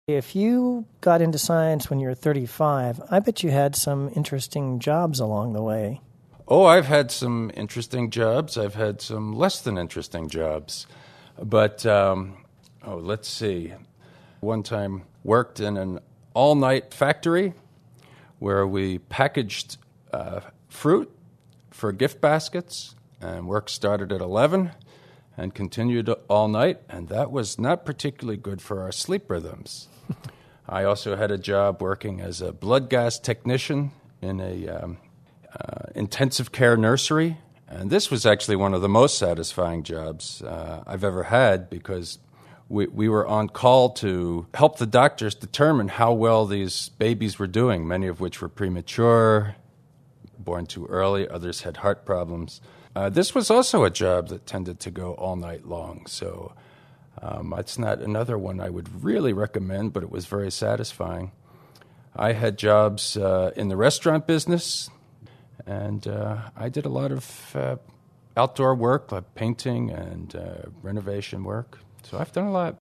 If you got into science when you were 35, I bet you had some interesting jobs along the way. Oh, I've had some interesting jobs. I've had some less than interesting jobs. But, let's see. One time worked in an all-night factory where we packaged fruit for gift baskets, and work started at 11 and continued all night, and that was not particularly good for our sleep rhythms. I also had a job working as a blood gas technician in a intensive care nursery, and this was actually one of the most satisfying jobs I've ever had because we were on call to help the doctors determine how well these babies were doing, many of which were premature, born too early, others had heart problems. This was also a job that tended to go all night long, so it's not another one I would really recommend, but it was very satisfying. I had jobs in the restaurant business, and I did a lot of outdoor work, like painting and renovation work. So I've done a lot.